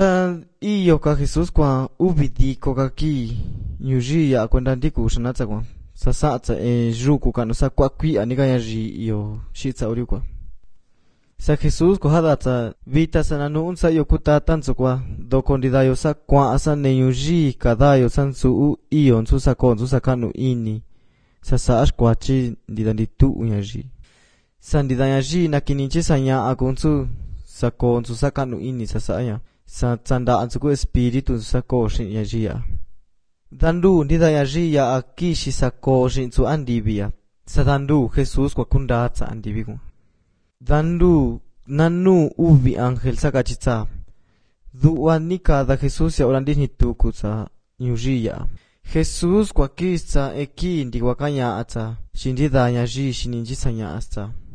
Sa iyo ka Jesus kwa ubidi ko ka ki nyuji ya kwenda ndiku shanatsa kwa sasa juku kanu sa kwa kwi anika ya ji iyo shitsa uri kwa sa Jesus ko hadatsa vita sana nuunsa yo kutatan kwa doko ndidayo sa kwa asa ne nyuji kadayo sansu iyo nsu sa ko nsu sa kanu ini sasa ash kwa chi ndidanditu unyaji sa ndidanyaji na kininchi sanya akunsu sa ko nsu sa kanu ini sasa aya sa tsanda ansuku espiritu sa ko shin yajia dandu ndida yajia akishi sa ko shin su andibia sa dandu Jesus kwa kunda tsa andibiku dandu nanu uvi angel sa kachitsa duanika da Jesus ya orandi hituku sa nyujia Jesus kwa kisa eki ndi wakanya atsa shindida yaji shininji sanya asta